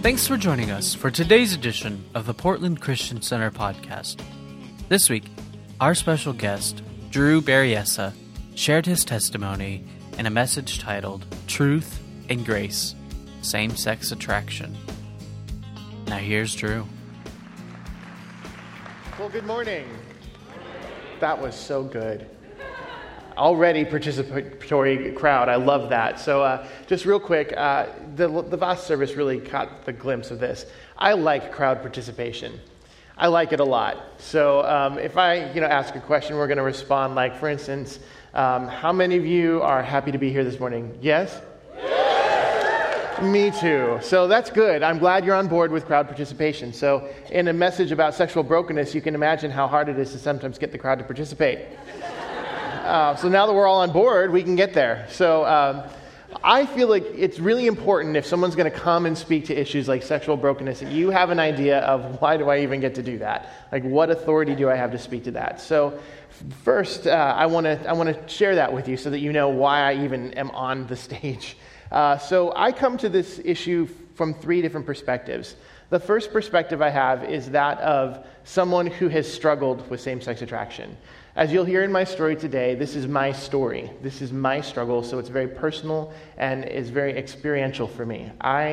Thanks for joining us for today's edition of the Portland Christian Center podcast. This week, our special guest, Drew Berryessa, shared his testimony in a message titled Truth and Grace, Same-Sex Attraction. Now here's Drew. Well, good morning. That was so good. Already participatory crowd. I love that. So just real quick, the last service really caught the glimpse of this. I like crowd participation. I like it a lot. So if I ask a question, we're going to respond like, for instance, how many of you are happy to be here this morning? Yes? Me too. So that's good. I'm glad you're on board with crowd participation. So in a message about sexual brokenness, you can imagine how hard it is to sometimes get the crowd to participate. So now that we're all on board, we can get there. So I feel like it's really important if someone's going to come and speak to issues like sexual brokenness, that you have an idea of why do I even get to do that? Like, what authority do I have to speak to that? So first, I want to share that with you so that you know why I even am on the stage. So I come to this issue from three different perspectives. The first perspective I have is that of someone who has struggled with same-sex attraction. As you'll hear in my story today, this is my story. This is my struggle, so it's very personal and is very experiential for me.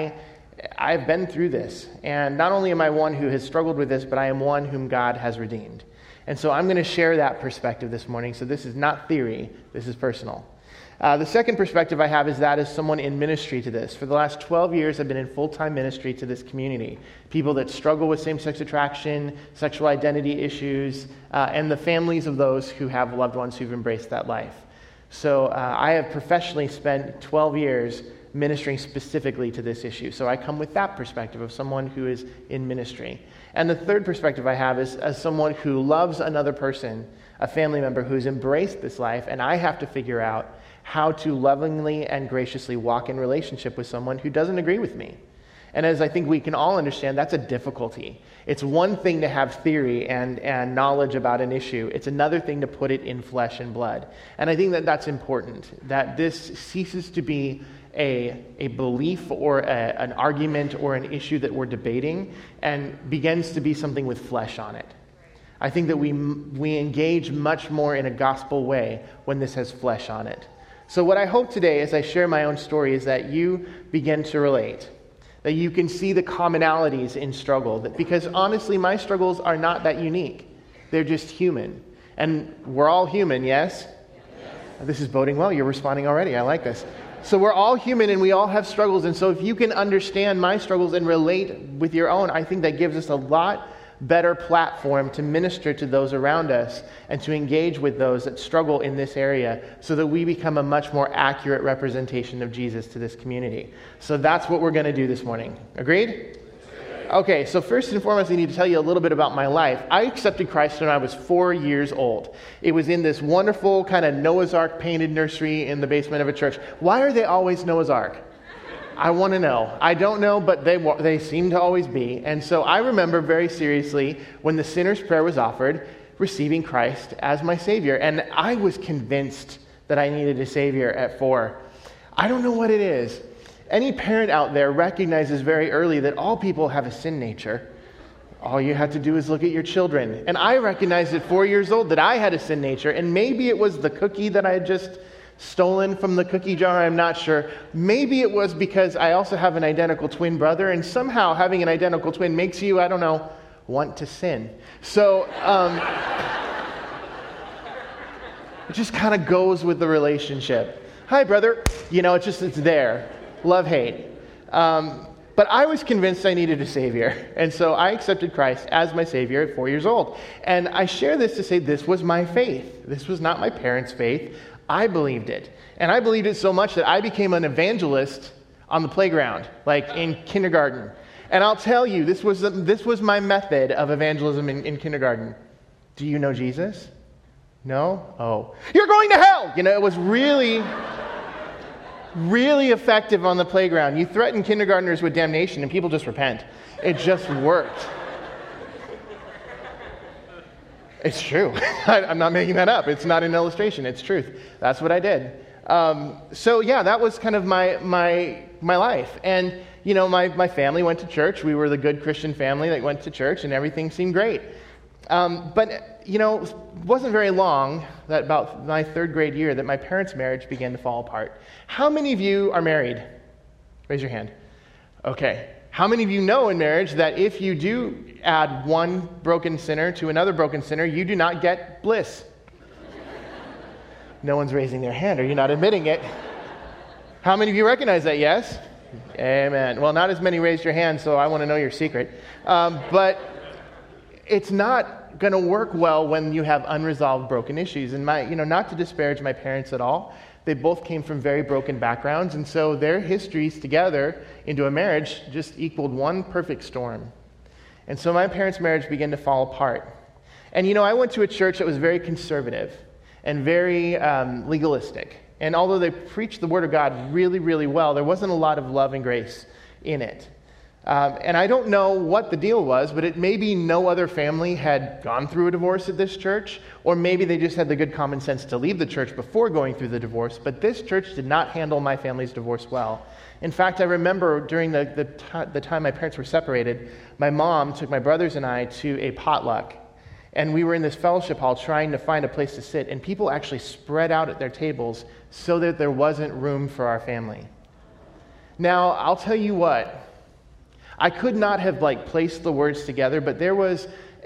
I've been through this, and not only am I one who has struggled with this, but I am one whom God has redeemed. And so I'm going to share that perspective this morning, so this is not theory, this is personal. The second perspective I have is that as someone in ministry to this. For the last 12 years, I've been in full-time ministry to this community. People that struggle with same-sex attraction, sexual identity issues, and the families of those who have loved ones who've embraced that life. So I have professionally spent 12 years ministering specifically to this issue. So I come with that perspective of someone who is in ministry. And the third perspective I have is as someone who loves another person, a family member who's embraced this life, and I have to figure out how to lovingly and graciously walk in relationship with someone who doesn't agree with me. And as I think we can all understand, that's a difficulty. It's one thing to have theory and knowledge about an issue. It's another thing to put it in flesh and blood. And I think that that's important, that this ceases to be a belief or an argument or an issue that we're debating and begins to be something with flesh on it. I think that we engage much more in a gospel way when this has flesh on it. So what I hope today as I share my own story is that you begin to relate, that you can see the commonalities in struggle, because honestly, my struggles are not that unique. They're just human. And we're all human, yes? This is boding well. You're responding already. I like this. So we're all human and we all have struggles. And so if you can understand my struggles and relate with your own, I think that gives us a lot better platform to minister to those around us and to engage with those that struggle in this area so that we become a much more accurate representation of Jesus to this community. So that's what we're going to do this morning. Agreed? Okay, so first and foremost, I need to tell you a little bit about my life. I accepted Christ when I was 4 years old. It was in this wonderful kind of Noah's Ark painted nursery in the basement of a church. Why are they always Noah's Ark? I want to know. I don't know, but they seem to always be. And so I remember very seriously when the sinner's prayer was offered, receiving Christ as my Savior. And I was convinced that I needed a Savior at 4. I don't know what it is. Any parent out there recognizes very early that all people have a sin nature. All you have to do is look at your children. And I recognized at 4 years old that I had a sin nature. And maybe it was the cookie that I had just stolen from the cookie jar, I'm not sure. Maybe it was because I also have an identical twin brother, and somehow having an identical twin makes you, I don't know, want to sin. So it just kind of goes with the relationship. Hi, brother. It's there. Love, hate. But I was convinced I needed a Savior, and so I accepted Christ as my Savior at 4 years old. And I share this to say this was my faith. This was not my parents' faith. I believed it. And I believed it so much that I became an evangelist on the playground, like in kindergarten. And I'll tell you, this was my method of evangelism in kindergarten. Do you know Jesus? No? Oh. You're going to hell! It was really, really effective on the playground. You threaten kindergartners with damnation and people just repent. It just worked. It's true. I'm not making that up. It's not an illustration. It's truth. That's what I did. That was kind of my life. And, my family went to church. We were the good Christian family that went to church, and everything seemed great. It wasn't very long, that about my third grade year, that my parents' marriage began to fall apart. How many of you are married? Raise your hand. Okay. How many of you know in marriage that if you do add one broken sinner to another broken sinner, you do not get bliss? No one's raising their hand. Are you not admitting it? How many of you recognize that? Yes? Amen. Well, not as many raised your hand, so I want to know your secret. But it's not going to work well when you have unresolved broken issues. And not to disparage my parents at all, they both came from very broken backgrounds, and so their histories together into a marriage just equaled one perfect storm. And so my parents' marriage began to fall apart. And I went to a church that was very conservative and very legalistic. And although they preached the Word of God really, really well, there wasn't a lot of love and grace in it. And I don't know what the deal was, but it maybe no other family had gone through a divorce at this church, or maybe they just had the good common sense to leave the church before going through the divorce. But this church did not handle my family's divorce well. In fact, I remember during the time my parents were separated, my mom took my brothers and I to a potluck. And we were in this fellowship hall trying to find a place to sit, and people actually spread out at their tables so that there wasn't room for our family. Now, I'll tell you what, I could not have placed the words together, but there was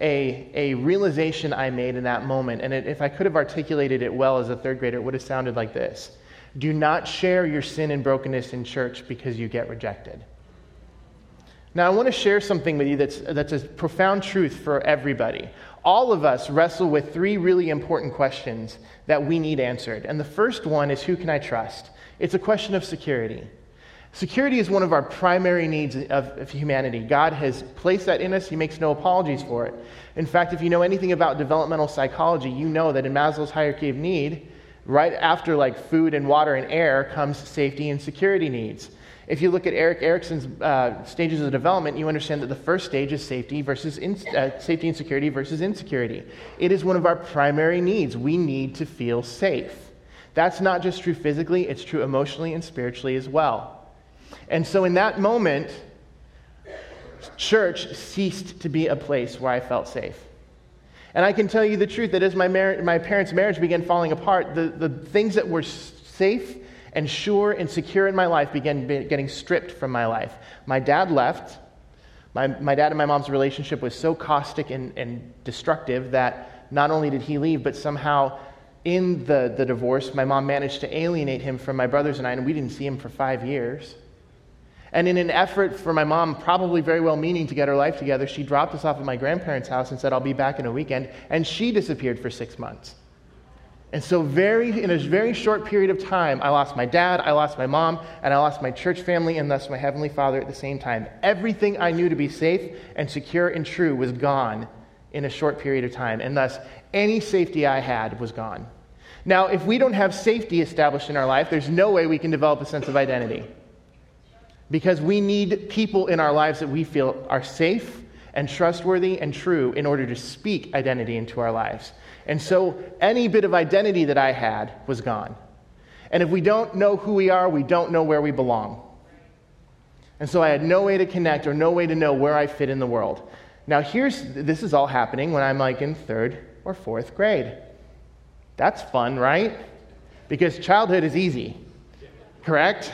a realization I made in that moment, and if I could have articulated it well as a third grader, it would have sounded like this. Do not share your sin and brokenness in church because you get rejected. Now, I want to share something with you that's a profound truth for everybody. All of us wrestle with three really important questions that we need answered. And the first one is, who can I trust? It's a question of security. Security is one of our primary needs of humanity. God has placed that in us. He makes no apologies for it. In fact, if you know anything about developmental psychology, you know that in Maslow's hierarchy of need, right after food and water and air comes safety and security needs. If you look at Erik Erikson's stages of development, you understand that the first stage is safety and security versus insecurity. It is one of our primary needs. We need to feel safe. That's not just true physically, it's true emotionally and spiritually as well. And so in that moment, church ceased to be a place where I felt safe. And I can tell you the truth that as my parents' marriage began falling apart, the things that were safe and sure and secure in my life began getting stripped from my life. My dad left. My dad and my mom's relationship was so caustic and destructive that not only did he leave, but somehow in the divorce, my mom managed to alienate him from my brothers and I, and we didn't see him for 5 years. And in an effort for my mom, probably very well meaning, to get her life together, she dropped us off at my grandparents' house and said, I'll be back in a weekend, and she disappeared for 6 months. And so in a very short period of time, I lost my dad, I lost my mom, and I lost my church family, and thus my Heavenly Father at the same time. Everything I knew to be safe and secure and true was gone in a short period of time, and thus any safety I had was gone. Now, if we don't have safety established in our life, there's no way we can develop a sense of identity. Because we need people in our lives that we feel are safe and trustworthy and true in order to speak identity into our lives. And so any bit of identity that I had was gone. And if we don't know who we are, we don't know where we belong. And so I had no way to connect or no way to know where I fit in the world. Now this is all happening when I'm in 3rd or 4th grade. That's fun, right? Because childhood is easy, correct?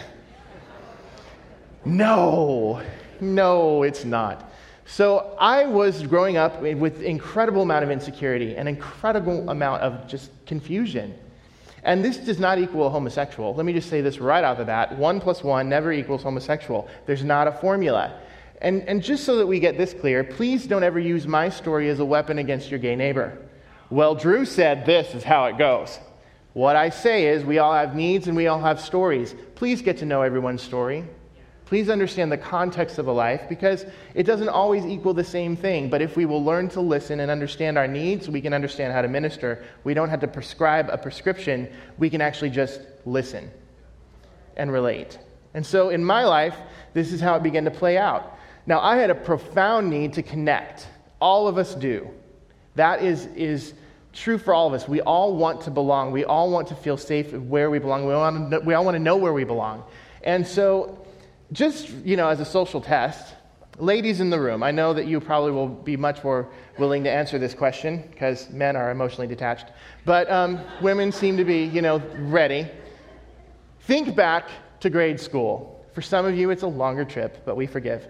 No, it's not. So I was growing up with incredible amount of insecurity, an incredible amount of just confusion. And this does not equal a homosexual. Let me just say this right out the bat. 1 + 1 never equals homosexual. There's not a formula. And just so that we get this clear, please don't ever use my story as a weapon against your gay neighbor. Well, Drew said this is how it goes. What I say is we all have needs and we all have stories. Please get to know everyone's story. Please understand the context of a life, because it doesn't always equal the same thing. But if we will learn to listen and understand our needs, we can understand how to minister. We don't have to prescribe a prescription. We can actually just listen and relate. And so in my life, this is how it began to play out. Now, I had a profound need to connect. All of us do. That is true for all of us. We all want to belong. We all want to feel safe where we belong. We all want to know where we belong. And so just, as a social test, ladies in the room, I know that you probably will be much more willing to answer this question because men are emotionally detached. But women seem to be, ready. Think back to grade school. For some of you, it's a longer trip, but we forgive.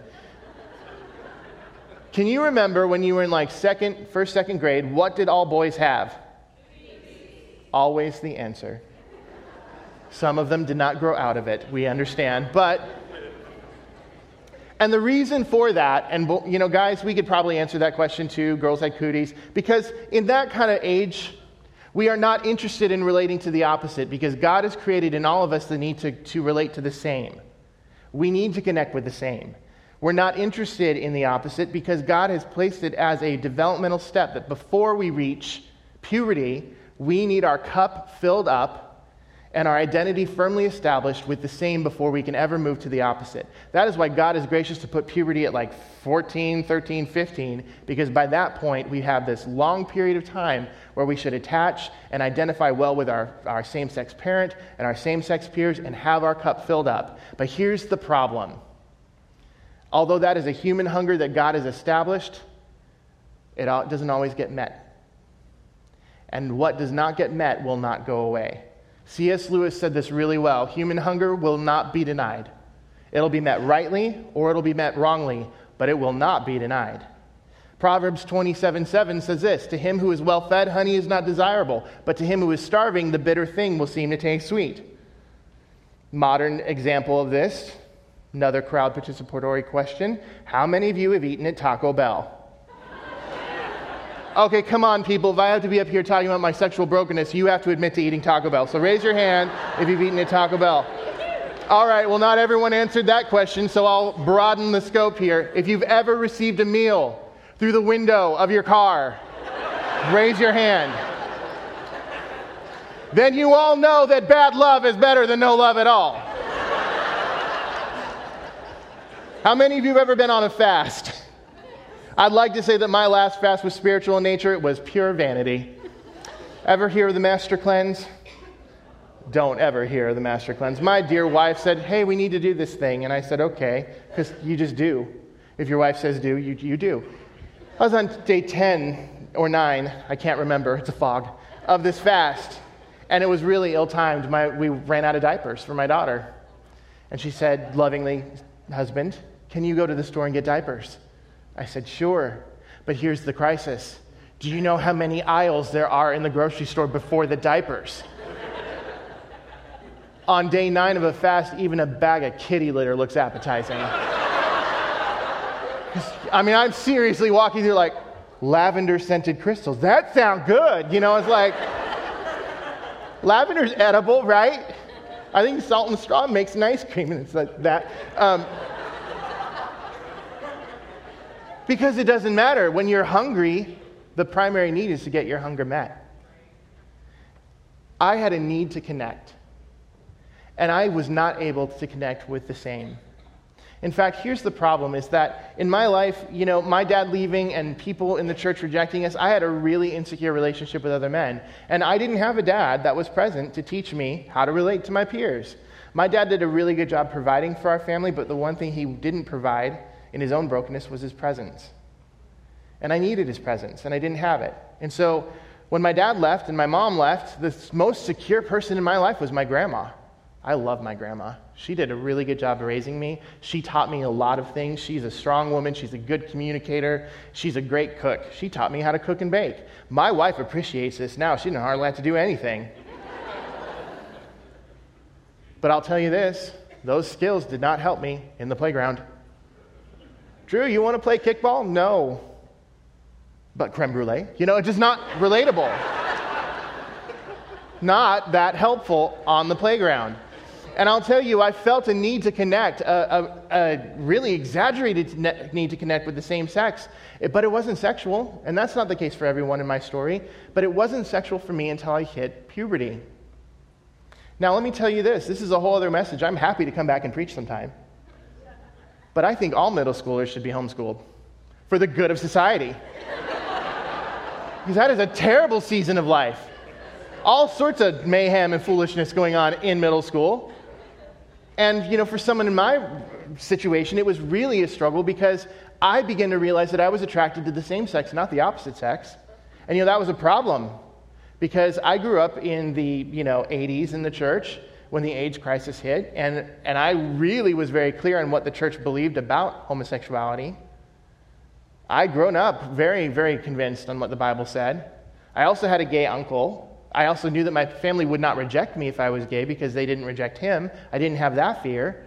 Can you remember when you were in first, second grade, what did all boys have? Always the answer. Some of them did not grow out of it. We understand. And the reason for that, and guys, we could probably answer that question too, girls had cooties, because in that kind of age, we are not interested in relating to the opposite because God has created in all of us the need to relate to the same. We need to connect with the same. We're not interested in the opposite because God has placed it as a developmental step that before we reach puberty, we need our cup filled up and our identity firmly established with the same before we can ever move to the opposite. That is why God is gracious to put puberty at 14, 13, 15, because by that point we have this long period of time where we should attach and identify well with our same-sex parent and our same-sex peers and have our cup filled up. But here's the problem. Although that is a human hunger that God has established, it doesn't always get met. And what does not get met will not go away. C.S. Lewis said this really well. Human hunger will not be denied. It'll be met rightly or it'll be met wrongly, but it will not be denied. Proverbs 27:7 says this, "To him who is well fed, honey is not desirable, but to him who is starving, the bitter thing will seem to taste sweet." Modern example of this, another crowd participatory question. How many of you have eaten at Taco Bell? Okay, come on, people. If I have to be up here talking about my sexual brokenness, you have to admit to eating Taco Bell. So raise your hand if you've eaten at Taco Bell. All right, well, not everyone answered that question, so I'll broaden the scope here. If you've ever received a meal through the window of your car, raise your hand. Then you all know that bad love is better than no love at all. How many of you have ever been on a fast? I'd like to say that my last fast was spiritual in nature. It was pure vanity. Ever hear of the Master Cleanse? Don't ever hear of the Master Cleanse. My dear wife said, "Hey, we need to do this thing." And I said, "Okay," because you just do. If your wife says do, you do. I was on day 10 or 9, I can't remember, it's a fog, of this fast. And it was really ill-timed. We ran out of diapers for my daughter. And she said lovingly, "Husband, can you go to the store and get diapers?" I said, "Sure, but here's the crisis. Do you know how many aisles there are in the grocery store before the diapers?" On day 9 of a fast, even a bag of kitty litter looks appetizing. I'm seriously walking through lavender-scented crystals. That sound good. It's like, lavender's edible, right? I think salt and straw makes an ice cream, and it's like that. Because it doesn't matter. When you're hungry, the primary need is to get your hunger met. I had a need to connect. And I was not able to connect with the same. In fact, here's the problem, is that in my life, my dad leaving and people in the church rejecting us, I had a really insecure relationship with other men. And I didn't have a dad that was present to teach me how to relate to my peers. My dad did a really good job providing for our family, but the one thing he didn't provide in his own brokenness was his presence. And I needed his presence, and I didn't have it. And so when my dad left and my mom left, the most secure person in my life was my grandma. I love my grandma. She did a really good job of raising me. She taught me a lot of things. She's a strong woman. She's a good communicator. She's a great cook. She taught me how to cook and bake. My wife appreciates this now. She didn't hardly have to do anything. But I'll tell you this, those skills did not help me in the playground. Drew, you want to play kickball? No. But creme brulee? It's just not relatable. Not that helpful on the playground. And I'll tell you, I felt a need to connect, a really exaggerated need to connect with the same sex. But it wasn't sexual, and that's not the case for everyone in my story. But it wasn't sexual for me until I hit puberty. Now, let me tell you this. This is a whole other message. I'm happy to come back and preach sometime. But I think all middle schoolers should be homeschooled for the good of society. Because that is a terrible season of life. All sorts of mayhem and foolishness going on in middle school. And, for someone in my situation, it was really a struggle because I began to realize that I was attracted to the same sex, not the opposite sex. And, that was a problem because I grew up in the, 80s in the church when the AIDS crisis hit. And I really was very clear on what the church believed about homosexuality. I'd grown up very, very convinced on what the Bible said. I also had a gay uncle. I also knew that my family would not reject me if I was gay because they didn't reject him. I didn't have that fear.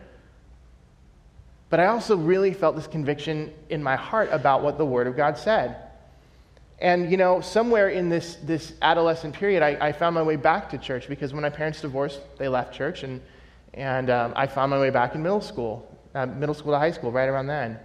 But I also really felt this conviction in my heart about what the Word of God said. And, somewhere in this adolescent period, I found my way back to church because when my parents divorced, they left church. And I found my way back in middle school to high school, right around then.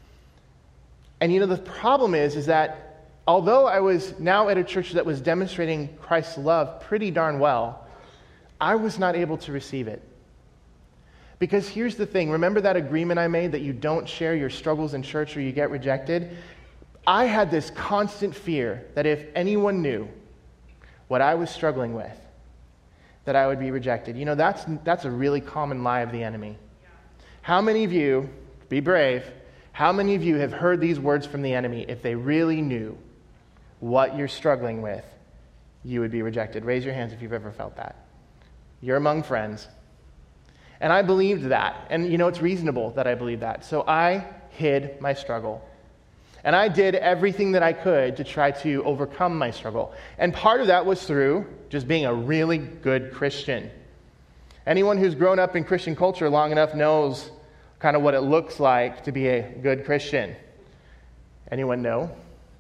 And, the problem is that although I was now at a church that was demonstrating Christ's love pretty darn well, I was not able to receive it. Because here's the thing. Remember that agreement I made that you don't share your struggles in church or you get rejected? I had this constant fear that if anyone knew what I was struggling with, that I would be rejected. That's a really common lie of the enemy. How many of you, be brave, how many of you have heard these words from the enemy? If they really knew what you're struggling with, you would be rejected. Raise your hands if you've ever felt that. You're among friends. And I believed that. And it's reasonable that I believed that. So I hid my struggle. And I did everything that I could to try to overcome my struggle. And part of that was through just being a really good Christian. Anyone who's grown up in Christian culture long enough knows kind of what it looks like to be a good Christian. Anyone know?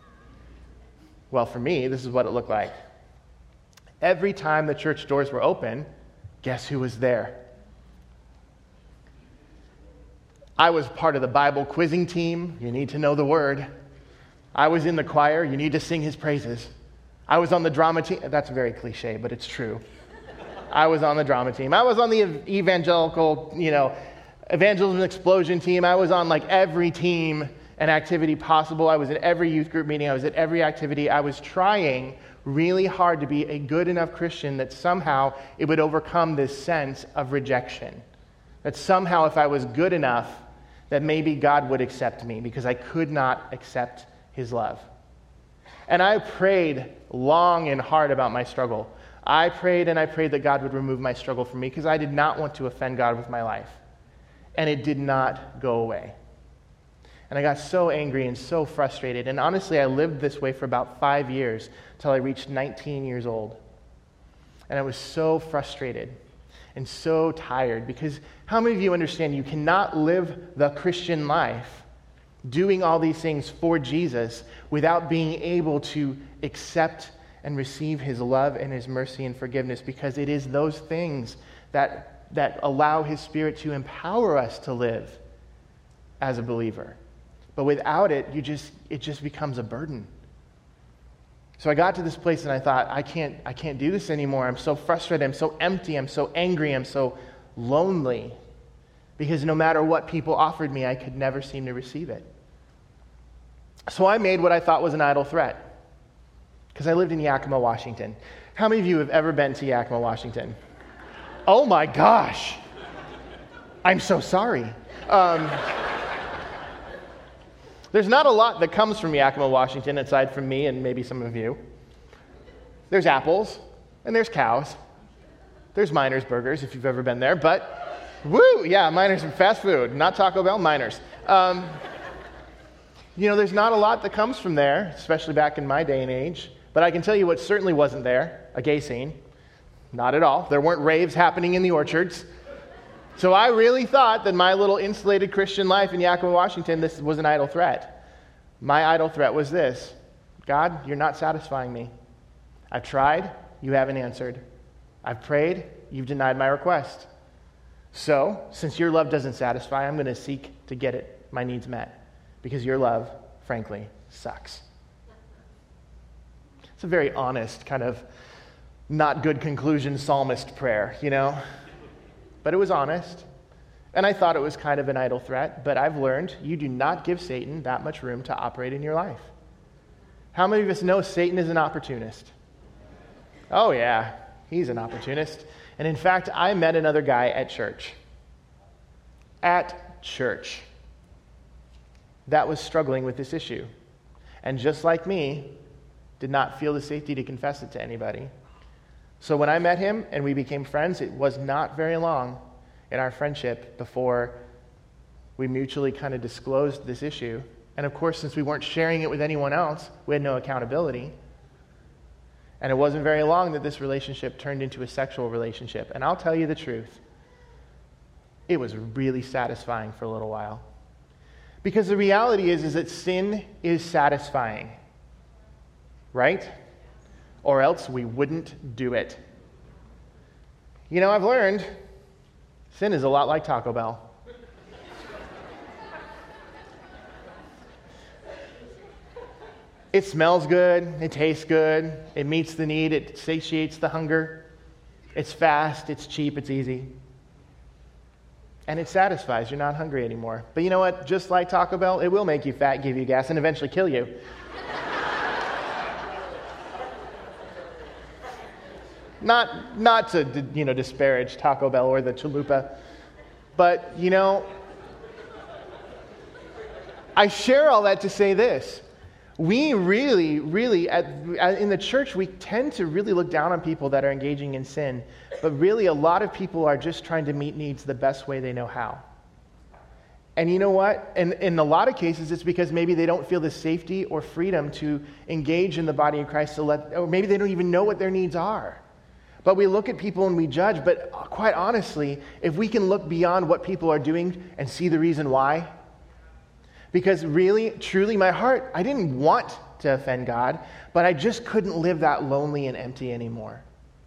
Well, for me, this is what it looked like. Every time the church doors were open, guess who was there? I was part of the Bible quizzing team. You need to know the word. I was in the choir. You need to sing his praises. I was on the drama team. That's very cliche, but it's true. I was on the drama team. I was on the evangelical, evangelism explosion team. I was on every team and activity possible. I was at every youth group meeting. I was at every activity. I was trying really hard to be a good enough Christian that somehow it would overcome this sense of rejection. That somehow if I was good enough, that maybe God would accept me because I could not accept his love. And I prayed long and hard about my struggle. I prayed and I prayed that God would remove my struggle from me because I did not want to offend God with my life. And it did not go away. And I got so angry and so frustrated. And honestly, I lived this way for about 5 years until I reached 19 years old. And I was so frustrated and so tired because how many of you understand you cannot live the Christian life doing all these things for Jesus without being able to accept and receive his love and his mercy and forgiveness, because it is those things that allow his Spirit to empower us to live as a believer. But without it, it just becomes a burden. So I got to this place and I thought, I can't do this anymore. I'm so frustrated. I'm so empty. I'm so angry. I'm so lonely. Because no matter what people offered me, I could never seem to receive it. So I made what I thought was an idle threat. Because I lived in Yakima, Washington. How many of you have ever been to Yakima, Washington? Oh my gosh. I'm so sorry. There's not a lot that comes from Yakima, Washington, aside from me and maybe some of you. There's apples, and there's cows. There's Miners Burgers, if you've ever been there. But, woo, yeah, Miners and fast food. Not Taco Bell, Miners. There's not a lot that comes from there, especially back in my day and age. But I can tell you what certainly wasn't there, a gay scene. Not at all. There weren't raves happening in the orchards. So I really thought that my little insulated Christian life in Yakima, Washington, this was an idle threat. My idle threat was this: God, you're not satisfying me. I've tried, you haven't answered. I've prayed, you've denied my request. So, since your love doesn't satisfy, I'm going to seek to get my needs met, because your love, frankly, sucks. It's a very honest, kind of not good conclusion psalmist prayer, But it was honest, and I thought it was kind of an idle threat, but I've learned you do not give Satan that much room to operate in your life. How many of us know Satan is an opportunist? Oh yeah, he's an opportunist. And in fact, I met another guy at church. At church. That was struggling with this issue. And just like me, did not feel the safety to confess it to anybody. So when I met him and we became friends, it was not very long in our friendship before we mutually kind of disclosed this issue. And of course, since we weren't sharing it with anyone else, we had no accountability. And it wasn't very long that this relationship turned into a sexual relationship. And I'll tell you the truth, it was really satisfying for a little while. Because the reality is that sin is satisfying, right? Or else we wouldn't do it. You know, I've learned sin is a lot like Taco Bell. It smells good, it tastes good, it meets the need, it satiates the hunger. It's fast, it's cheap, it's easy. And it satisfies, you're not hungry anymore. But you know what? Just like Taco Bell, it will make you fat, give you gas, and eventually kill you. Not to disparage Taco Bell or the Chalupa, but I share all that to say this. We really, in the church, we tend to really look down on people that are engaging in sin. But really, a lot of people are just trying to meet needs the best way they know how. And you know what? And in a lot of cases, it's because maybe they don't feel the safety or freedom to engage in the body of Christ, or maybe they don't even know what their needs are. But we look at people and we judge. But quite honestly, if we can look beyond what people are doing and see the reason why, because really, truly, my heart, I didn't want to offend God, but I just couldn't live that lonely and empty anymore.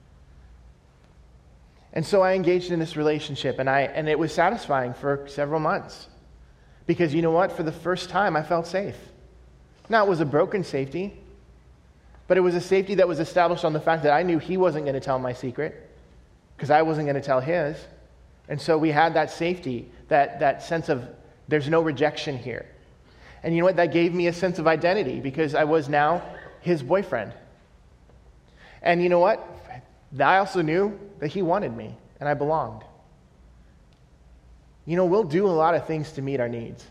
And so I engaged in this relationship, and it was satisfying for several months. Because you know what? For the first time, I felt safe. Now, it was a broken safety, but it was a safety that was established on the fact that I knew he wasn't going to tell my secret, because I wasn't going to tell his. And so we had that safety, that sense of there's no rejection here. And you know what? That gave me a sense of identity because I was now his boyfriend. And you know what? I also knew that he wanted me and I belonged. We'll do a lot of things to meet our needs.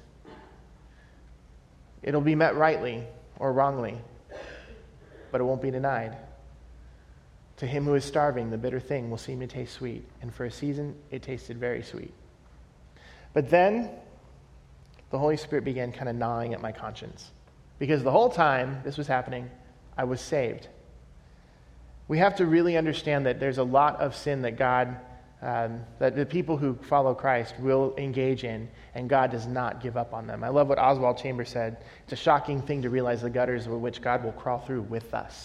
It'll be met rightly or wrongly, but it won't be denied. To him who is starving, the bitter thing will seem to taste sweet. And for a season, it tasted very sweet. But then the Holy Spirit began kind of gnawing at my conscience. Because the whole time this was happening, I was saved. We have to really understand that there's a lot of sin that that the people who follow Christ will engage in, and God does not give up on them. I love what Oswald Chambers said. It's a shocking thing to realize the gutters with which God will crawl through with us.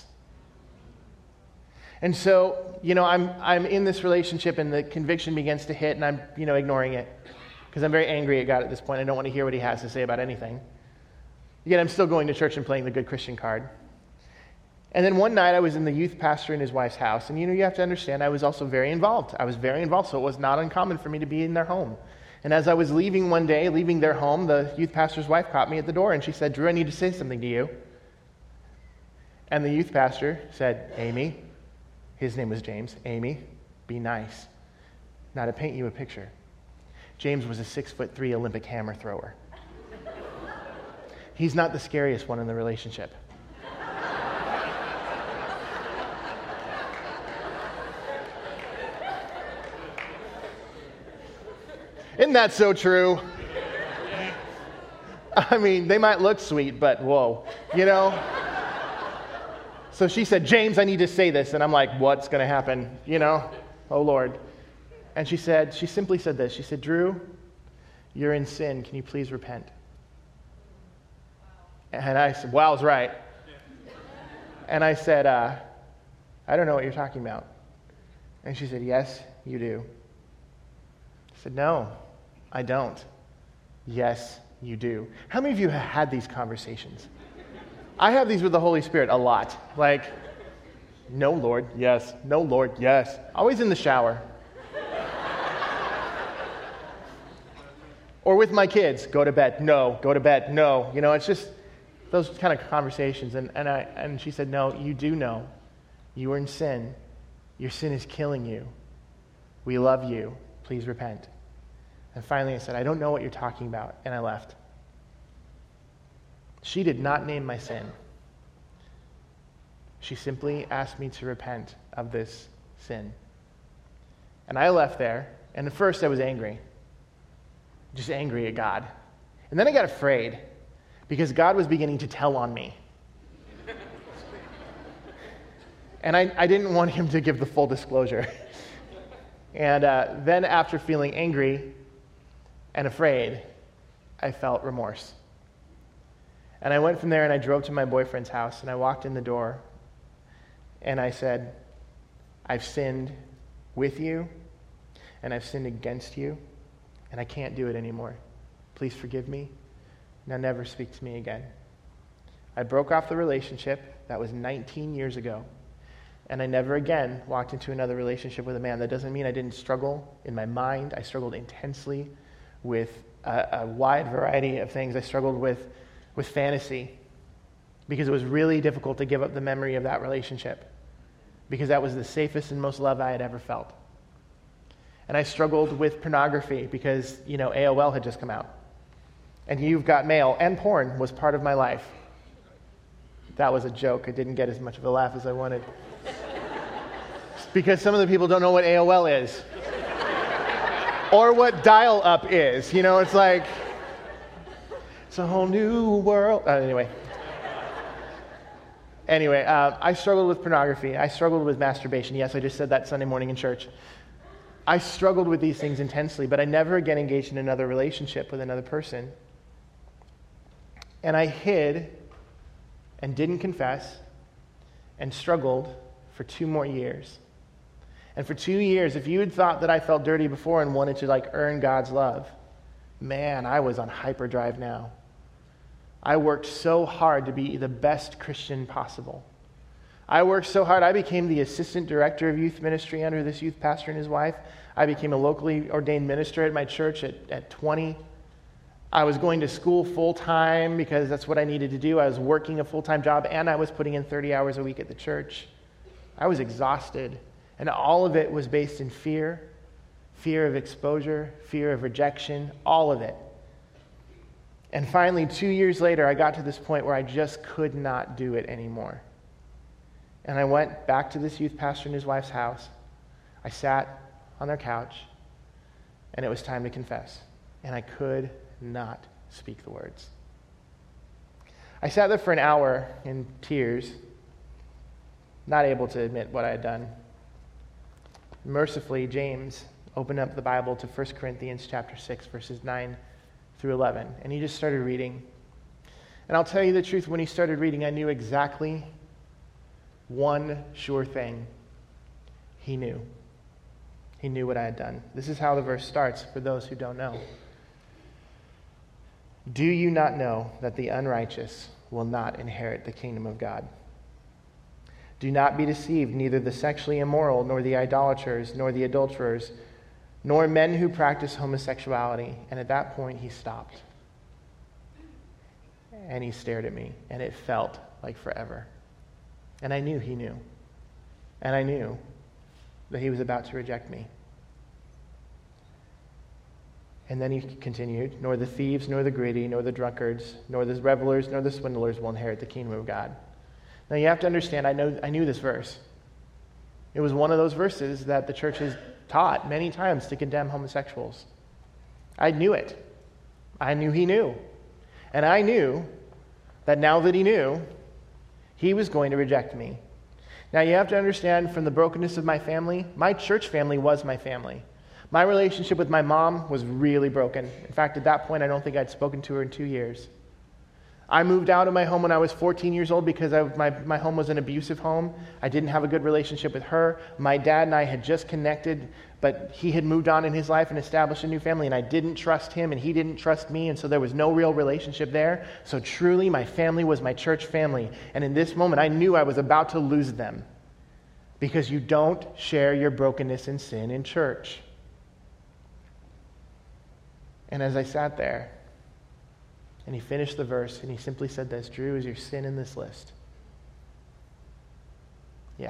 And so, I'm in this relationship, and the conviction begins to hit, and I'm, ignoring it. Because I'm very angry at God at this point. I don't want to hear what he has to say about anything. Yet I'm still going to church and playing the good Christian card. And then one night I was in the youth pastor and his wife's house. And you have to understand, I was also very involved. So it was not uncommon for me to be in their home. And as I was leaving one day, leaving their home, the youth pastor's wife caught me at the door and she said, "Drew, I need to say something to you." And the youth pastor said, "Amy," his name was James, "Amy, be nice." Now to paint you a picture, James was a 6'3" Olympic hammer thrower. He's not the scariest one in the relationship. Isn't that so true? I mean, they might look sweet, but whoa, So she said, "James, I need to say this." And I'm like, what's going to happen? Oh Lord. And she simply said this. She said, "Drew, you're in sin. Can you please repent?" And I said, "Wow's right." And I said, "I don't know what you're talking about." And she said, "Yes, you do." I said, "No, I don't." "Yes, you do." How many of you have had these conversations? I have these with the Holy Spirit a lot. Like, "No, Lord, yes. No, Lord, yes." Always in the shower. Or with my kids, "Go to bed, no. Go to bed, no." It's just, Those kind of conversations. And she said, no, you do know. You are in sin. Your sin is killing you. We love you. Please repent. And finally I said, I don't know what you're talking about. And I left. She did not name my sin. She simply asked me to repent of this sin. And I left there, and at first I was angry. Just angry at God. And then I got afraid, because God was beginning to tell on me. And I didn't want him to give the full disclosure. And then after feeling angry and afraid, I felt remorse. And I went from there and I drove to my boyfriend's house, and I walked in the door and I said, I've sinned with you and I've sinned against you, and I can't do it anymore. Please forgive me. Now never speak to me again. I broke off the relationship. That was 19 years ago. And I never again walked into another relationship with a man. That doesn't mean I didn't struggle in my mind. I struggled intensely with a wide variety of things. I struggled with fantasy, because it was really difficult to give up the memory of that relationship, because that was the safest and most love I had ever felt. And I struggled with pornography because, AOL had just come out. And You've Got Mail and porn was part of my life. That was a joke. I didn't get as much of a laugh as I wanted. Because some of the people don't know what AOL is. Or what dial-up is. It's like, it's a whole new world. Anyway, I struggled with pornography. I struggled with masturbation. Yes, I just said that Sunday morning in church. I struggled with these things intensely, but I never again engaged in another relationship with another person. And I hid and didn't confess and struggled for 2 more years. And for 2 years, if you had thought that I felt dirty before and wanted to earn God's love, man, I was on hyperdrive now. I worked so hard to be the best Christian possible. I worked so hard. I became the assistant director of youth ministry under this youth pastor and his wife. I became a locally ordained minister at my church at 20. I was going to school full-time because that's what I needed to do. I was working a full-time job, and I was putting in 30 hours a week at the church. I was exhausted, and all of it was based in fear of exposure, fear of rejection, all of it. And finally, 2 years later, I got to this point where I just could not do it anymore. And I went back to this youth pastor and his wife's house. I sat on their couch, and it was time to confess. And I could not speak the words. I sat there for an hour in tears, not able to admit what I had done. Mercifully, James opened up the Bible to 1 Corinthians chapter 6, verses 9 through 11, and he just started reading. And I'll tell you the truth, when he started reading, I knew exactly one sure thing. He knew. He knew what I had done. This is how the verse starts for those who don't know. Do you not know that the unrighteous will not inherit the kingdom of God? Do not be deceived, neither the sexually immoral, nor the idolaters, nor the adulterers, nor men who practice homosexuality. And at that point, he stopped. And he stared at me, and it felt like forever. And I knew he knew. And I knew that he was about to reject me. And then he continued, nor the thieves, nor the greedy, nor the drunkards, nor the revelers, nor the swindlers will inherit the kingdom of God. Now you have to understand, I knew this verse. It was one of those verses that the church has taught many times to condemn homosexuals. I knew it. I knew he knew. And I knew that now that he knew, he was going to reject me. Now you have to understand, from the brokenness of my family, my church family was my family. My relationship with my mom was really broken. In fact, at that point, I don't think I'd spoken to her in 2 years. I moved out of my home when I was 14 years old because my home was an abusive home. I didn't have a good relationship with her. My dad and I had just connected, but he had moved on in his life and established a new family, and I didn't trust him, and he didn't trust me, and so there was no real relationship there. So truly, my family was my church family. And in this moment, I knew I was about to lose them, because you don't share your brokenness and sin in church. And as I sat there, And he finished the verse, and he simply said this, Drew, is your sin in this list? Yeah.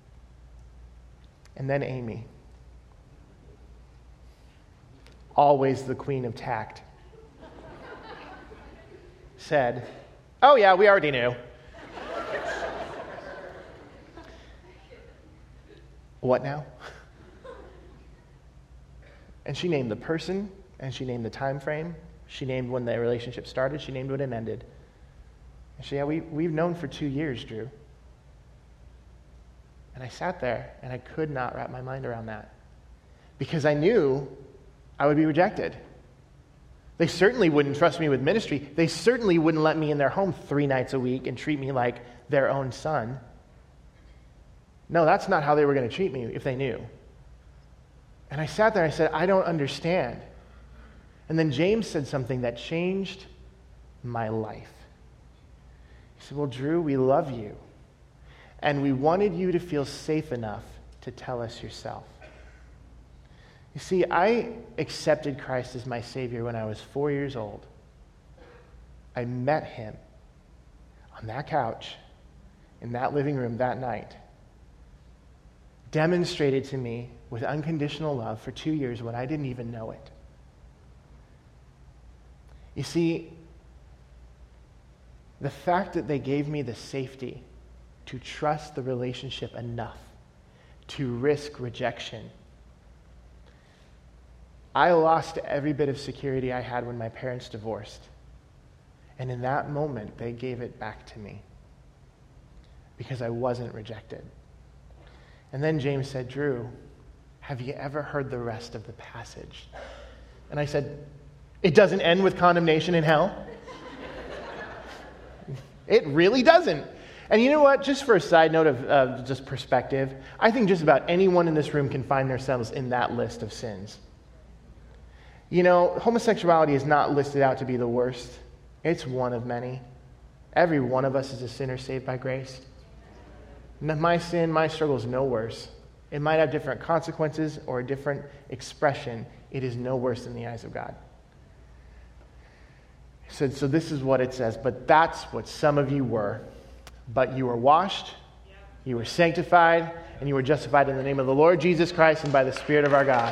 And then Amy, always the queen of tact, said, oh yeah, we already knew. What now? And she named the person, and she named the time frame. She named when the relationship started. She named when it ended. And she said, yeah, we've known for 2 years, Drew. And I sat there, and I could not wrap my mind around that. Because I knew I would be rejected. They certainly wouldn't trust me with ministry. They certainly wouldn't let me in their home 3 nights a week and treat me like their own son. No, that's not how they were going to treat me if they knew. And I sat there and I said, I don't understand. And then James said something that changed my life. He said, well, Drew, we love you. And we wanted you to feel safe enough to tell us yourself. You see, I accepted Christ as my Savior when I was 4 years old. I met him on that couch, in that living room that night, demonstrated to me with unconditional love for 2 years when I didn't even know it. You see, the fact that they gave me the safety to trust the relationship enough to risk rejection. I lost every bit of security I had when my parents divorced. And in that moment, they gave it back to me because I wasn't rejected. And then James said, Drew, have you ever heard the rest of the passage? And I said, it doesn't end with condemnation in hell? It really doesn't. And you know what? Just for a side note of just perspective, I think just about anyone in this room can find themselves in that list of sins. You know, homosexuality is not listed out to be the worst. It's one of many. Every one of us is a sinner saved by grace. My sin, my struggle is no worse. It might have different consequences or a different expression. It is no worse in the eyes of God. He said, so this is what it says, but that's what some of you were. But you were washed, you were sanctified, and you were justified in the name of the Lord Jesus Christ and by the Spirit of our God.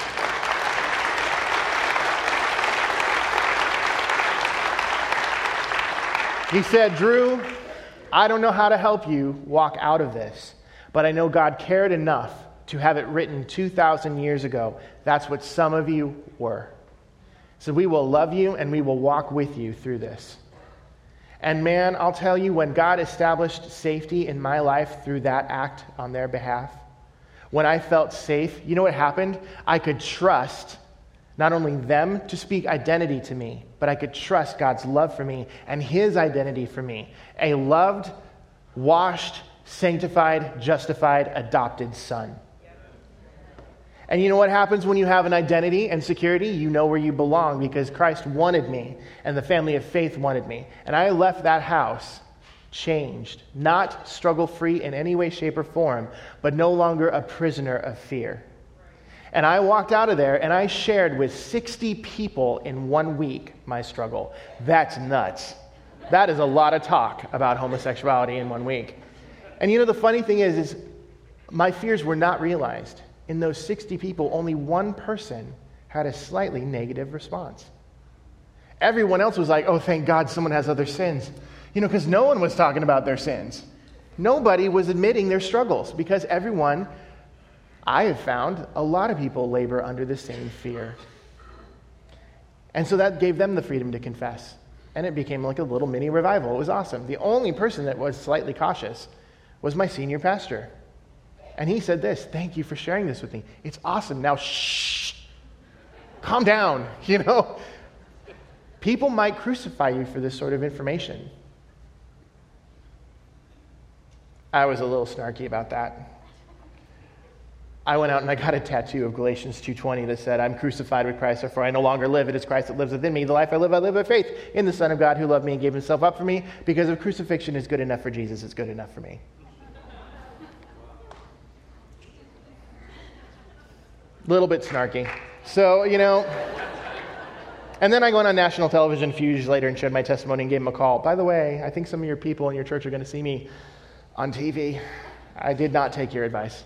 He said, Drew, I don't know how to help you walk out of this, but I know God cared enough to have it written 2,000 years ago. That's what some of you were. So we will love you and we will walk with you through this. And man, I'll tell you, when God established safety in my life through that act on their behalf, when I felt safe, you know what happened? I could trust not only them to speak identity to me, but I could trust God's love for me and his identity for me. A loved, washed, sanctified, justified, adopted son. And you know what happens when you have an identity and security? You know where you belong because Christ wanted me and the family of faith wanted me. And I left that house changed, not struggle-free in any way, shape, or form, but no longer a prisoner of fear. And I walked out of there and I shared with 60 people in 1 week my struggle. That's nuts. That is a lot of talk about homosexuality in 1 week. And you know, the funny thing is my fears were not realized. In those 60 people, only one person had a slightly negative response. Everyone else was like, oh, thank God someone has other sins. You know, because no one was talking about their sins. Nobody was admitting their struggles because everyone, I have found, a lot of people labor under the same fear. And so that gave them the freedom to confess. And it became like a little mini revival. It was awesome. The only person that was slightly cautious was my senior pastor. And he said this, thank you for sharing this with me. It's awesome. Now, shh, calm down, you know. People might crucify you for this sort of information. I was a little snarky about that. I went out and I got a tattoo of Galatians 2:20 that said, I'm crucified with Christ, therefore I no longer live. It is Christ that lives within me. The life I live by faith in the Son of God who loved me and gave himself up for me. Because if crucifixion is good enough for Jesus, it's good enough for me. Little bit snarky. So, you know, And then I went on national television a few years later and shared my testimony and gave him a call. By the way, I think some of your people in your church are going to see me on TV. I did not take your advice.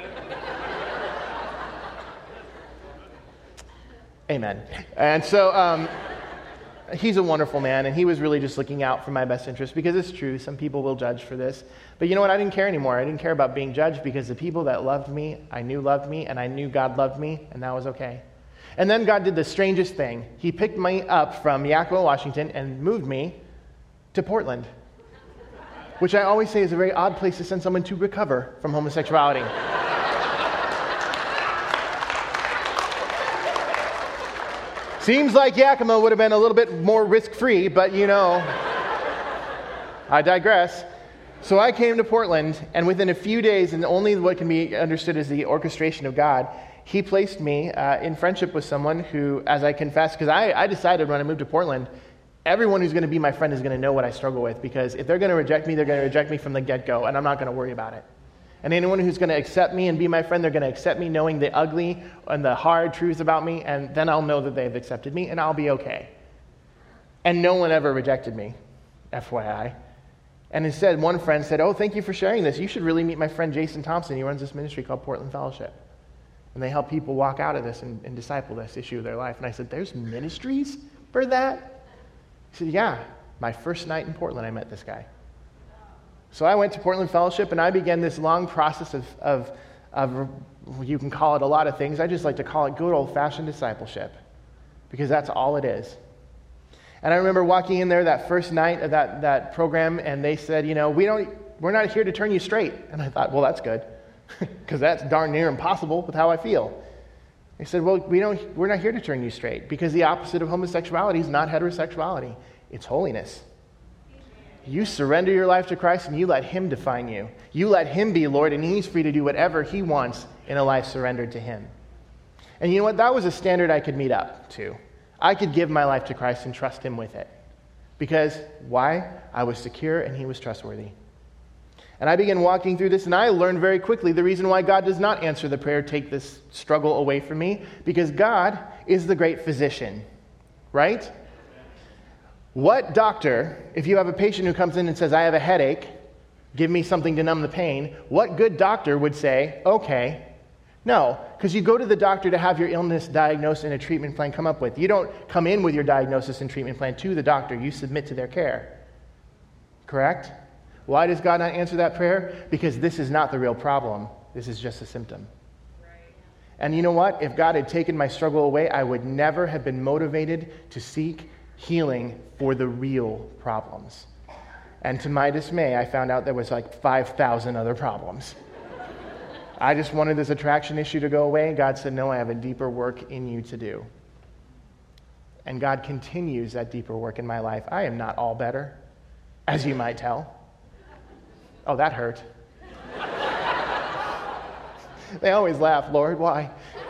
Amen. And so he's a wonderful man, and he was really just looking out for my best interest, because it's true, some people will judge for this. But you know what? I didn't care anymore. I didn't care about being judged, because the people that loved me, I knew loved me, and I knew God loved me, and that was okay. And then God did the strangest thing. He picked me up from Yakima, Washington, and moved me to Portland, which I always say is a very odd place to send someone to recover from homosexuality. Seems like Yakima would have been a little bit more risk-free, but I digress. So I came to Portland, and within a few days, and only what can be understood as the orchestration of God, he placed me in friendship with someone who, as I confessed, because I decided when I moved to Portland, everyone who's going to be my friend is going to know what I struggle with, because if they're going to reject me, they're going to reject me from the get-go, and I'm not going to worry about it. And anyone who's going to accept me and be my friend, they're going to accept me knowing the ugly and the hard truths about me, and then I'll know that they've accepted me, and I'll be okay. And no one ever rejected me, FYI. And instead, one friend said, "Oh, thank you for sharing this. You should really meet my friend Jason Thompson. He runs this ministry called Portland Fellowship. And they help people walk out of this and disciple this issue of their life." And I said, "There's ministries for that?" He said, "Yeah. My first night in Portland, I met this guy." So I went to Portland Fellowship, and I began this long process of you can call it a lot of things. I just like to call it good old-fashioned discipleship, because that's all it is. And I remember walking in there that first night of that program, and they said, we're not here to turn you straight. And I thought, well, that's good, because that's darn near impossible with how I feel. They said, well, we're not here to turn you straight, because the opposite of homosexuality is not heterosexuality. It's holiness. You surrender your life to Christ, and you let Him define you. You let Him be Lord, and He's free to do whatever He wants in a life surrendered to Him. And you know what? That was a standard I could meet up to. I could give my life to Christ and trust Him with it. Because, why? I was secure and He was trustworthy. And I began walking through this, and I learned very quickly the reason why God does not answer the prayer, "Take this struggle away from me," because God is the great physician, right? What doctor, if you have a patient who comes in and says, "I have a headache, give me something to numb the pain," what good doctor would say, "Okay"? No, because you go to the doctor to have your illness diagnosed and a treatment plan come up with. You don't come in with your diagnosis and treatment plan to the doctor. You submit to their care. Correct? Why does God not answer that prayer? Because this is not the real problem. This is just a symptom. Right. And you know what? If God had taken my struggle away, I would never have been motivated to seek healing for the real problems. And to my dismay, I found out there was like 5,000 other problems. I just wanted this attraction issue to go away. God said, "No, I have a deeper work in you to do." And God continues that deeper work in my life. I am not all better, as you might tell. Oh, that hurt. They always laugh, "Lord, why?"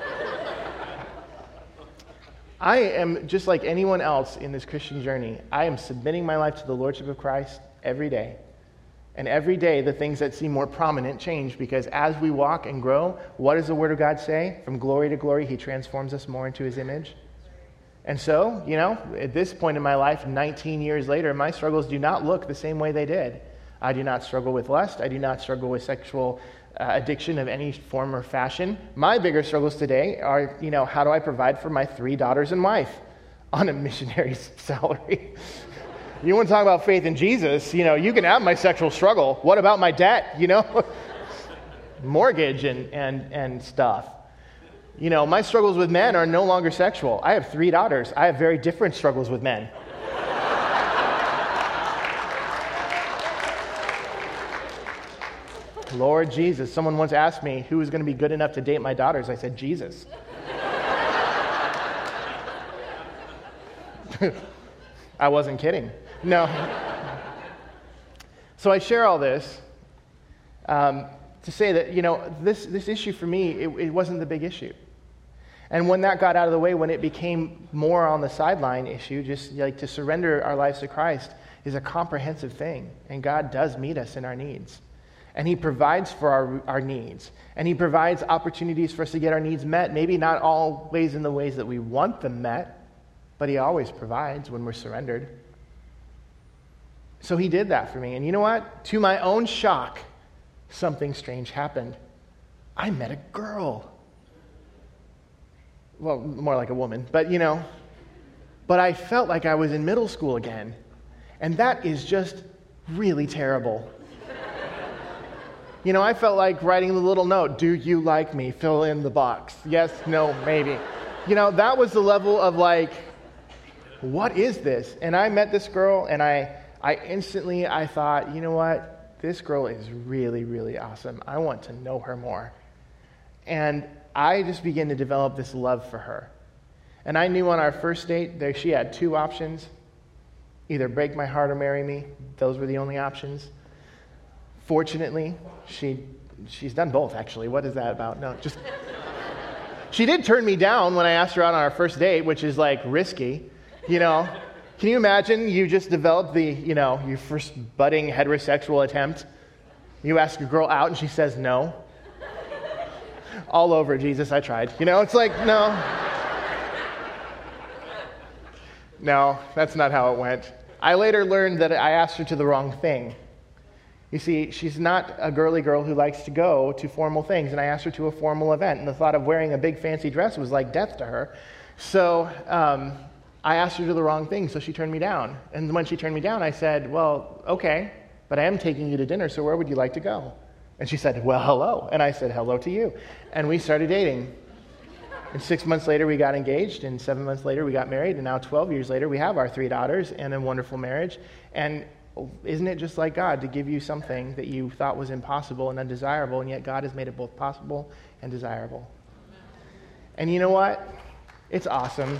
I am just like anyone else in this Christian journey. I am submitting my life to the Lordship of Christ every day. And every day, the things that seem more prominent change, because as we walk and grow, what does the Word of God say? From glory to glory, He transforms us more into His image. And so, at this point in my life, 19 years later, my struggles do not look the same way they did. I do not struggle with lust. I do not struggle with sexual addiction of any form or fashion. My bigger struggles today are, how do I provide for my 3 daughters and wife on a missionary's salary? You want to talk about faith in Jesus, you can have my sexual struggle. What about my debt, mortgage and stuff. My struggles with men are no longer sexual. I have 3 daughters. I have very different struggles with men. Lord Jesus. Someone once asked me who was going to be good enough to date my daughters. I said, Jesus. I wasn't kidding. No. So I share all this to say that, this issue for me, it wasn't the big issue. And when that got out of the way, when it became more on the sideline issue, just like to surrender our lives to Christ is a comprehensive thing. And God does meet us in our needs. And He provides for our needs. And He provides opportunities for us to get our needs met. Maybe not always in the ways that we want them met, but he always provides when we're surrendered. So he did that for me. And you know what? To my own shock, something strange happened. I met a girl. Well, more like a woman, but But I felt like I was in middle school again. And that is just really terrible. I felt like writing the little note, do you like me? Fill in the box. Yes, no, maybe. That was the level of what is this? And I met this girl, and I instantly thought, you know what? This girl is really, really awesome. I want to know her more. And I just began to develop this love for her. And I knew on our first date, she had two options. Either break my heart or marry me. Those were the only options. Fortunately, she's done both, actually. What is that about? No, just... She did turn me down when I asked her out on our first date, which is risky, Can you imagine you just developed your first budding heterosexual attempt? You ask a girl out and she says no. All over, Jesus, I tried. It's no. No, that's not how it went. I later learned that I asked her to the wrong thing. You see, she's not a girly girl who likes to go to formal things, and I asked her to a formal event, and the thought of wearing a big fancy dress was like death to her. So I asked her to the wrong thing, so she turned me down. And when she turned me down, I said, well, okay, but I am taking you to dinner, so where would you like to go? And she said, well, hello. And I said, hello to you. And we started dating. And 6 months later, we got engaged, and 7 months later, we got married, and now 12 years later, we have our 3 daughters and a wonderful marriage. And isn't it just like God to give you something that you thought was impossible and undesirable, and yet God has made it both possible and desirable? And you know what? It's awesome.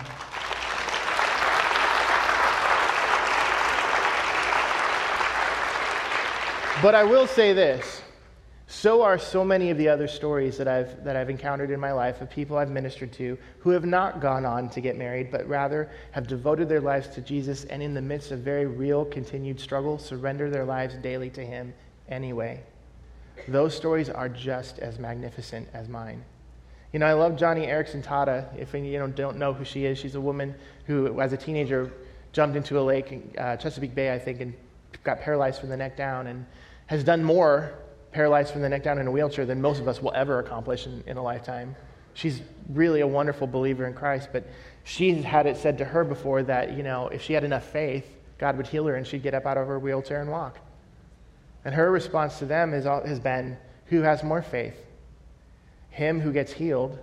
But I will say this. So are so many of the other stories that I've encountered in my life of people I've ministered to who have not gone on to get married, but rather have devoted their lives to Jesus, and in the midst of very real continued struggle, surrender their lives daily to Him anyway. Those stories are just as magnificent as mine. I love Johnny Erickson Tata. If you don't know who she is, she's a woman who, as a teenager, jumped into a lake in Chesapeake Bay, I think, and got paralyzed from the neck down, and has done more paralyzed from the neck down in a wheelchair than most of us will ever accomplish in a lifetime. She's really a wonderful believer in Christ, but she's had it said to her before that, if she had enough faith, God would heal her and she'd get up out of her wheelchair and walk. And her response to them has been, who has more faith? Him who gets healed,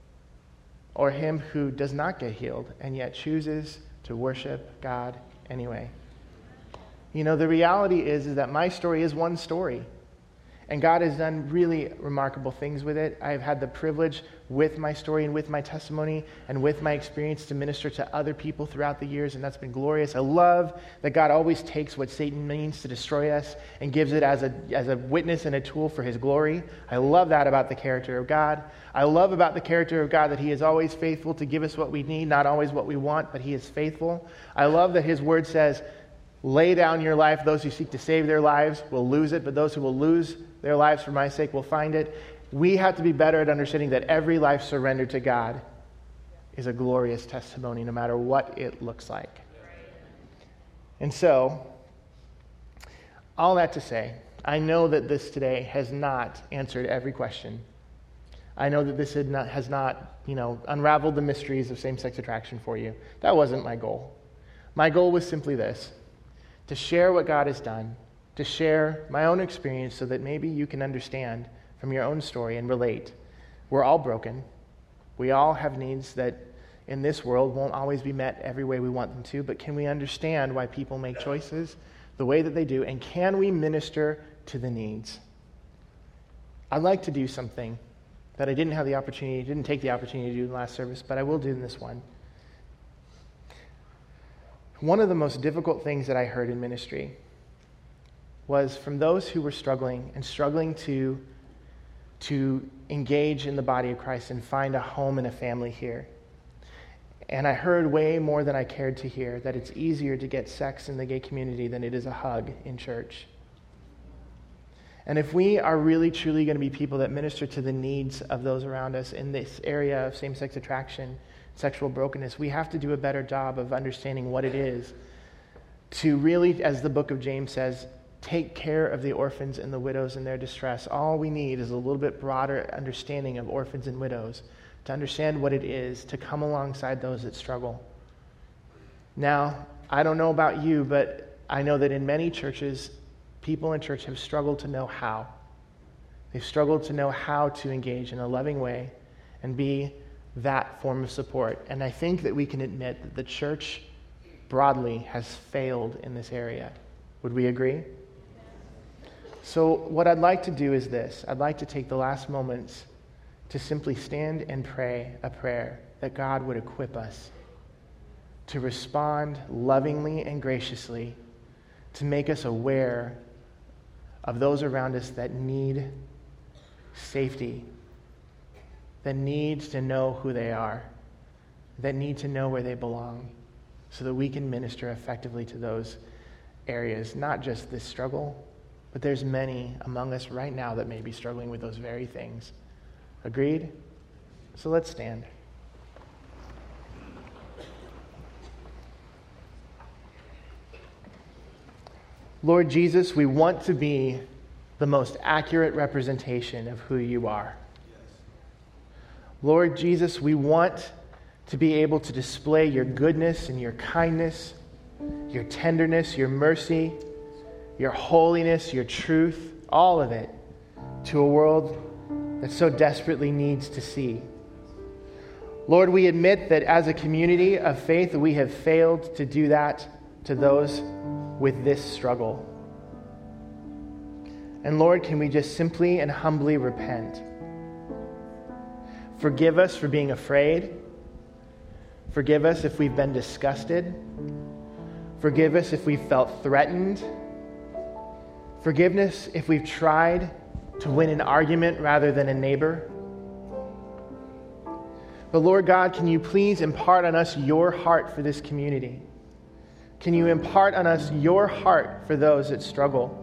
or him who does not get healed and yet chooses to worship God anyway? The reality is that my story is one story. And God has done really remarkable things with it. I've had the privilege with my story and with my testimony and with my experience to minister to other people throughout the years, and that's been glorious. I love that God always takes what Satan means to destroy us and gives it as a witness and a tool for His glory. I love that about the character of God. I love about the character of God that He is always faithful to give us what we need, not always what we want, but He is faithful. I love that His word says, lay down your life. Those who seek to save their lives will lose it, but those who will lose their lives for my sake will find it. We have to be better at understanding that every life surrendered to God is a glorious testimony, no matter what it looks like. And so, all that to say, I know that this today has not answered every question. I know that this has not unraveled the mysteries of same-sex attraction for you. That wasn't my goal. My goal was simply this: to share what God has done, to share my own experience so that maybe you can understand from your own story and relate. We're all broken. We all have needs that in this world won't always be met every way we want them to, but can we understand why people make choices the way that they do, and can we minister to the needs? I'd like to do something that I didn't take the opportunity to do in the last service, but I will do in this one. One of the most difficult things that I heard in ministry was from those who were struggling to engage in the body of Christ and find a home and a family here. And I heard way more than I cared to hear that it's easier to get sex in the gay community than it is a hug in church. And if we are really truly going to be people that minister to the needs of those around us in this area of same-sex attraction, sexual brokenness, we have to do a better job of understanding what it is to really, as the book of James says, take care of the orphans and the widows in their distress. All we need is a little bit broader understanding of orphans and widows to understand what it is to come alongside those that struggle. Now, I don't know about you, but I know that in many churches, people in church have struggled to know how. They've struggled to know how to engage in a loving way and be that form of support. And I think that we can admit that the church broadly has failed in this area. Would we agree? So what I'd like to do is this. I'd like to take the last moments to simply stand and pray a prayer that God would equip us to respond lovingly and graciously, to make us aware of those around us that need safety, that need to know who they are, that need to know where they belong, so that we can minister effectively to those areas, not just this struggle, but there's many among us right now that may be struggling with those very things. Agreed? So let's stand. Lord Jesus, we want to be the most accurate representation of who you are. Lord Jesus, we want to be able to display your goodness and your kindness, your tenderness, your mercy, your holiness, your truth, all of it, to a world that so desperately needs to see. Lord, we admit that as a community of faith, we have failed to do that to those with this struggle. And Lord, can we just simply and humbly repent? Forgive us for being afraid. Forgive us if we've been disgusted. Forgive us if we've felt threatened. Forgiveness if we've tried to win an argument rather than a neighbor. But Lord God, can you please impart on us your heart for this community? Can you impart on us your heart for those that struggle?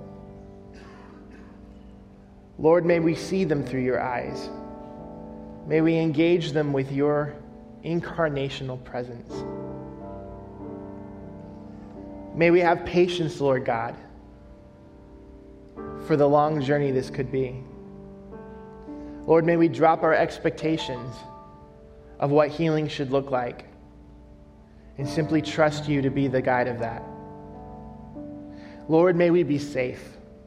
Lord, may we see them through your eyes. May we engage them with your incarnational presence. May we have patience, Lord God, for the long journey this could be. Lord, may we drop our expectations of what healing should look like and simply trust you to be the guide of that. Lord, may we be safe.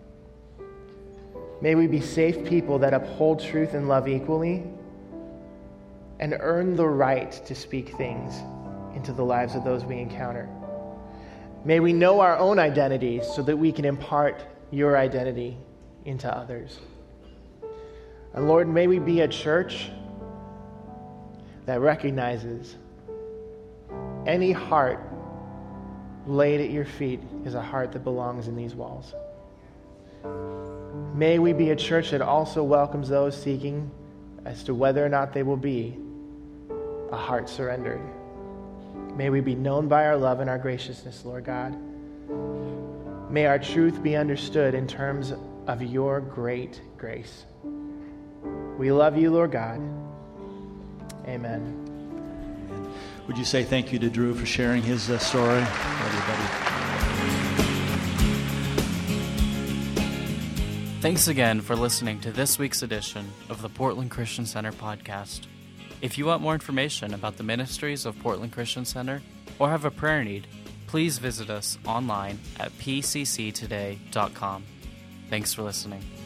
May we be safe people that uphold truth and love equally and earn the right to speak things into the lives of those we encounter. May we know our own identities so that we can impart your identity into others. And Lord, may we be a church that recognizes any heart laid at your feet is a heart that belongs in these walls. May we be a church that also welcomes those seeking as to whether or not they will be a heart surrendered. May we be known by our love and our graciousness, Lord God. May our truth be understood in terms of your great grace. We love you, Lord God. Amen. Would you say thank you to Drew for sharing his story? Love you, buddy. Thanks again for listening to this week's edition of the Portland Christian Center podcast. If you want more information about the ministries of Portland Christian Center or have a prayer need, please visit us online at pcctoday.com. Thanks for listening.